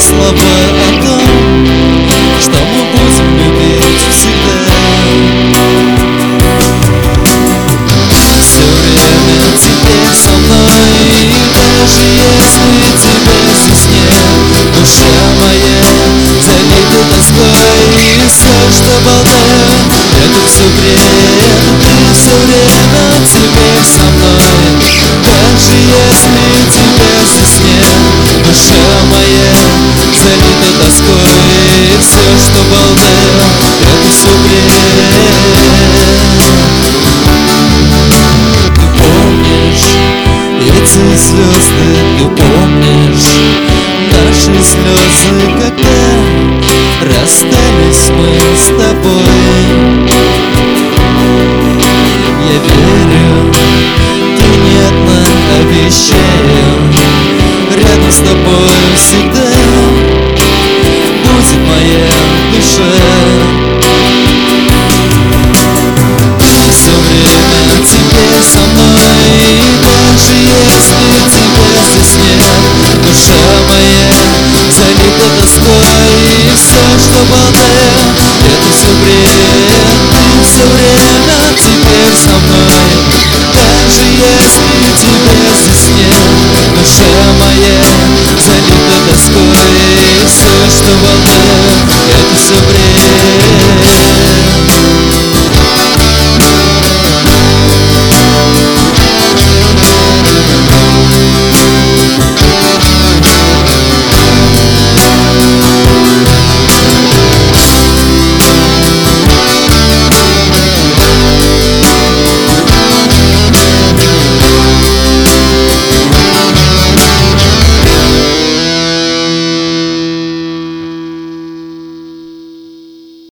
слова о том, что мы будем любить всегда. Все время теперь со мной, и даже если тебя здесь нет, душа моя залита тоской, и все, что болтаю, это все бред. Ты все время теперь со мной, даже если тебя здесь нет, душа моя залита тоской, и все, что болтаю, это все бред. Ты помнишь эти звезды, ты помнишь наши слезы, когда расстались мы с тобой. Я верю, ты не одна, обещаю, рядом с тобой всегда будет моя душа. Ты все время теперь со мной, и даже если тебя здесь нет, душа моя залита тоской, и все, что болтаю, это все бред. Ты все время теперь со мной, даже если тебя здесь нет, душа моя залита тоской, и все, что болтаю, это все бред.